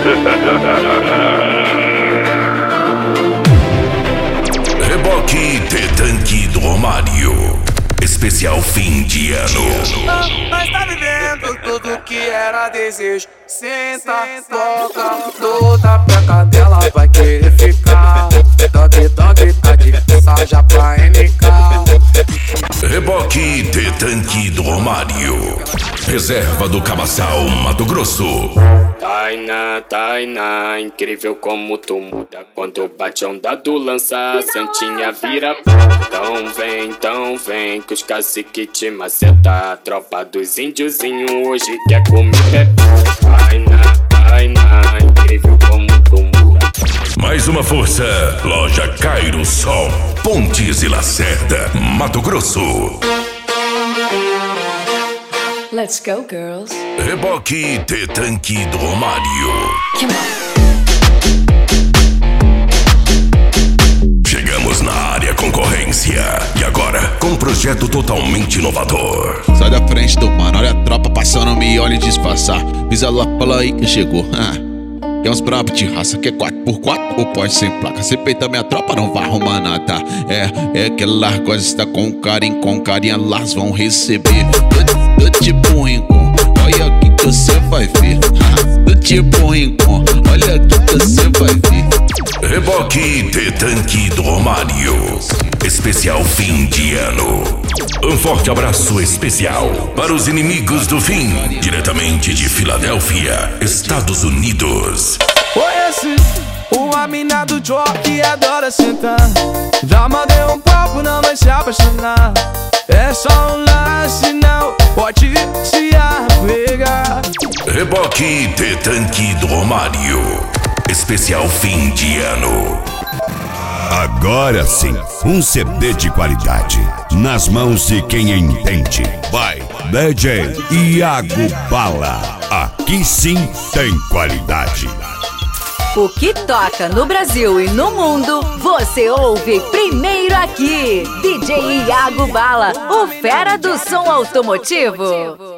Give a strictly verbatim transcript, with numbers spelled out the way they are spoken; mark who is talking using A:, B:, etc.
A: Reboque T-Tanque do Romário. Especial fim de ano.
B: Nós tá vivendo tudo que era desejo. Senta, toca, toda peca dela vai querer ficar. Dog, dog, tá de mensagem pra M K.
A: Reboque T-Tanque do Romário. Reserva do Cabaçal, Mato Grosso.
C: Tainá, Tainá, incrível como tu muda. Quando bate a onda do lança, a santinha vira. Então vem, então vem, que os cacique te maceta. A tropa dos índiozinhos hoje quer comer. Tainá, Tainá, incrível como tu muda.
A: Mais uma força, loja Cairo Sol, Pontes e Lacerda, Mato Grosso.
D: Let's go, girls.
A: Reboque T-Tanque do Romário.
D: Come on.
A: Chegamos na área concorrência. E agora, com um projeto totalmente inovador.
E: Sai da frente do mano, olha a tropa passando, me olha e disfarçar. Visa lá, fala aí que chegou. É uns brabo de raça que é quatro por quatro ou pode sem placa. Se peita minha tropa não vai arrumar nada. É, é que lá coisa está com carinho, com carinho elas vão receber. Do, do tipo rincon, olha aqui que você vai ver. Do tipo rincon, olha aqui que você vai ver.
A: Reboque T-Tanque do Romário. Especial fim de ano. Um forte abraço especial para os inimigos do fim, diretamente de Filadélfia, Estados Unidos.
B: Conheci uma mina do job que adora sentar. Já mandei um papo, não vai se apaixonar. É só um lance, não pode se apegar.
A: Reboque T-Tanque do Romário. Especial fim de ano.
F: Agora sim, um C D de qualidade nas mãos de quem entende. Vai, D J Iago Bala. Aqui sim tem qualidade.
D: O que toca no Brasil e no mundo, você ouve primeiro aqui. D J Iago Bala, o fera do som automotivo.